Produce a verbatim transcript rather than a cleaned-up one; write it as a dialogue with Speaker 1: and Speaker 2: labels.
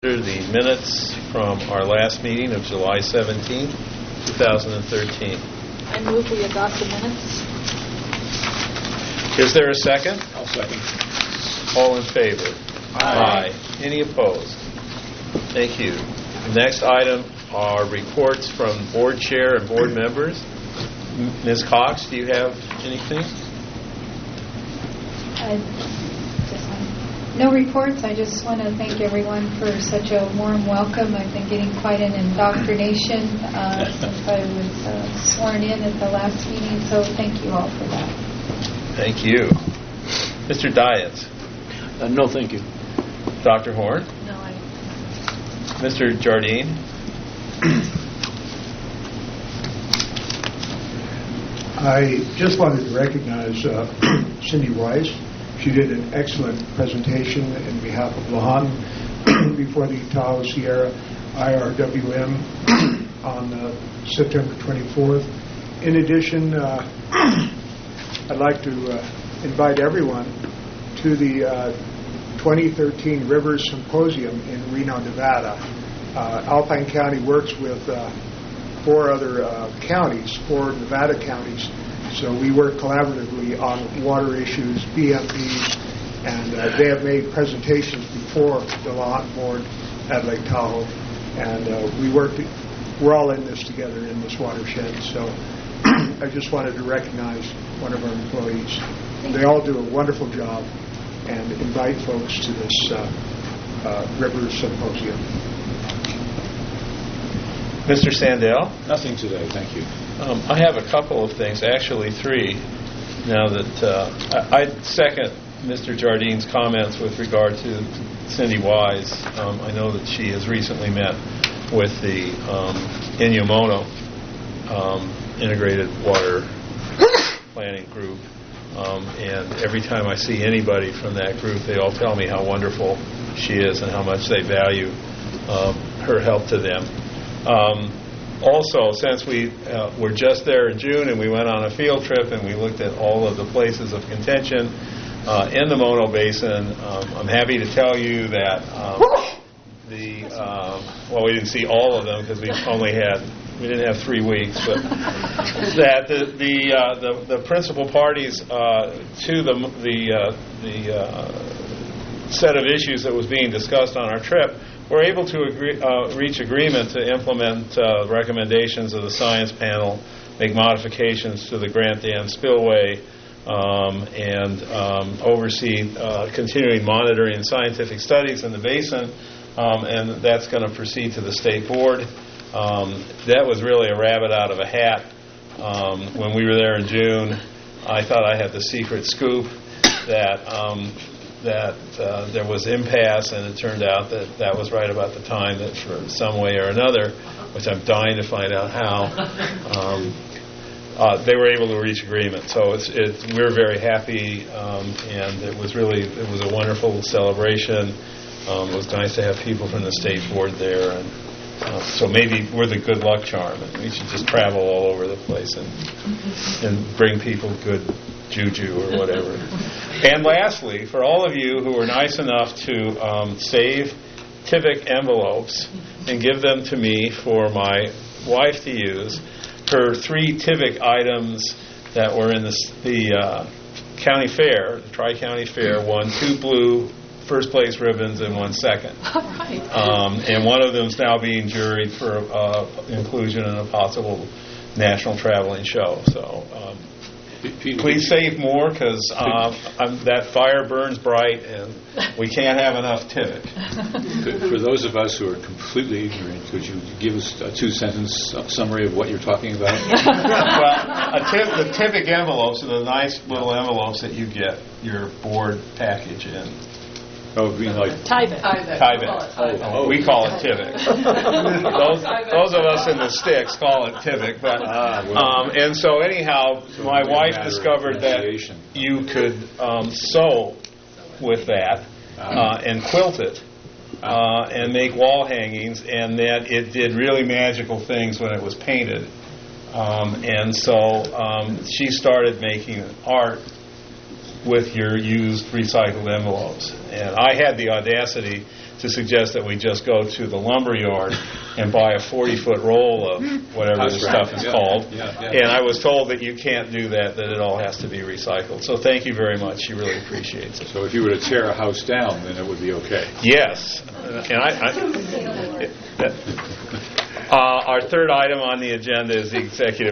Speaker 1: The minutes from our last meeting of July seventeenth, twenty thirteen.
Speaker 2: I move we adopt the minutes.
Speaker 1: Is there a second?
Speaker 3: I'll second.
Speaker 1: All in favor?
Speaker 2: Aye.
Speaker 1: Aye. Any opposed? Thank you. The next item are reports from board chair and board members. M- Miz Cox, do you have anything?
Speaker 4: I No reports. I just want to thank everyone for such a warm welcome. I've been getting quite an indoctrination uh, since I was uh, sworn in at the last meeting, so thank you all for that.
Speaker 1: Thank you. Mister Dietz.
Speaker 3: Uh, no, thank you.
Speaker 1: Doctor Horn.
Speaker 2: No, I.
Speaker 1: Mister Jardine.
Speaker 5: I just wanted to recognize uh, Cindy Wise. She did an excellent presentation in behalf of Lahan before the Tahoe Sierra I R W M on uh, September twenty-fourth. In addition, uh, I'd like to uh, invite everyone to the uh, twenty thirteen Rivers Symposium in Reno, Nevada. Uh, Alpine County works with uh, four other uh, counties, four Nevada counties. So we work collaboratively on water issues, B M Ps, and uh, they have made presentations before the Lahan Board at Lake Tahoe. And uh, we work, we're all in this together in this watershed. So I just wanted to recognize one of our employees. They all do a wonderful job and invite folks to this uh, uh, River Symposium.
Speaker 1: Mister Sandell.
Speaker 3: Nothing today, thank you.
Speaker 1: Um, I have a couple of things, actually three, now that uh, I, I second Mister Jardine's comments with regard to Cindy Wise. Um, I know that she has recently met with the um, Inyamono um, Integrated Water Planning Group, um, and every time I see anybody from that group, they all tell me how wonderful she is and how much they value um, her help to them. Um, Also, since we uh, were just there in June and we went on a field trip and we looked at all of the places of contention uh, in the Mono Basin, um, I'm happy to tell you that um, the uh, well, we didn't see all of them because we only had we didn't have three weeks, but that the the uh, the, the principal parties uh, to the the uh, the uh, set of issues that was being discussed on our trip were able to agree, uh, reach agreement to implement uh, recommendations of the science panel, make modifications to the Grant Dam spillway, um, and um, oversee uh, continuing monitoring and scientific studies in the basin, um, and that's going to proceed to the state board. Um, that was really a rabbit out of a hat. Um, when we were there in June, I thought I had the secret scoop that um, that uh, there was impasse, and it turned out that that was right about the time that for some way or another, which I'm dying to find out how, um, uh, they were able to reach agreement. So it's, it's we're very happy, um, and it was really it was a wonderful celebration. Um, it was nice to have people from the state board there, and uh, so maybe we're the good luck charm, and we should just travel all over the place and and bring people good juju or whatever. And lastly, for all of you who were nice enough to um, save Tivic envelopes and give them to me for my wife to use, her three Tivic items that were in the, the uh, county fair, the Tri-County Fair, won two blue first place ribbons and one second.
Speaker 2: All right.
Speaker 1: Um, and one of them is now being juried for uh, inclusion in a possible national traveling show. So um, please save more, because uh, that fire burns bright and we can't have enough Tivic.
Speaker 3: For those of us who are completely ignorant, could you give us a two-sentence summary of what you're talking about?
Speaker 1: Well, a tiv- the Tivic envelopes are the nice little envelopes that you get your board package in.
Speaker 3: Oh, being like
Speaker 2: Tyvek.
Speaker 1: Tyvek.
Speaker 3: Oh, oh.
Speaker 1: We call it Tivic. those, those of us in the sticks call it Tivic. But
Speaker 3: Ah, well.
Speaker 1: um, and so anyhow,
Speaker 3: So
Speaker 1: my
Speaker 3: it's a
Speaker 1: wife
Speaker 3: matter of
Speaker 1: discovered that
Speaker 3: pronunciation.
Speaker 1: you could um, sew with that uh, and quilt it uh, and make wall hangings, and that it did really magical things when it was painted. Um, and so um, she started making art with your used recycled envelopes. And I had the audacity to suggest that we just go to the lumber yard and buy a forty-foot roll of whatever
Speaker 3: House
Speaker 1: this stuff
Speaker 3: wrap,
Speaker 1: is
Speaker 3: yeah,
Speaker 1: called.
Speaker 3: yeah, yeah.
Speaker 1: And I was told that you can't do that, that it all has to be recycled. So thank you very much. She really appreciates it.
Speaker 3: So if you were to tear a house down, then it would be okay.
Speaker 1: Yes. Uh, And I... I that, uh, our third item on the agenda is the executive